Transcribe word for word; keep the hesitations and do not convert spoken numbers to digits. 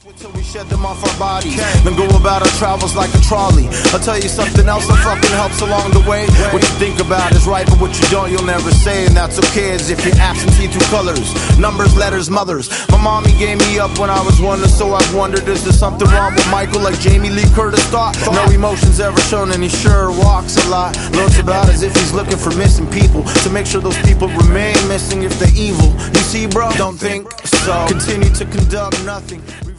Till we shed them off our bodies, then go about our travels like a trolley. I'll tell you something else that fucking helps along the way. What you think about is right, but what you don't, you'll never say. And that's okay, as if you're absentee through colors, numbers, letters, mothers. My mommy gave me up when I was one, so I've wondered, is there something wrong with Michael like Jamie Lee Curtis thought? No emotions ever shown, and he sure walks a lot. Looks about as if he's looking for missing people, to make sure those people remain missing if they're evil. You see, bro, don't think so. Continue to conduct nothing.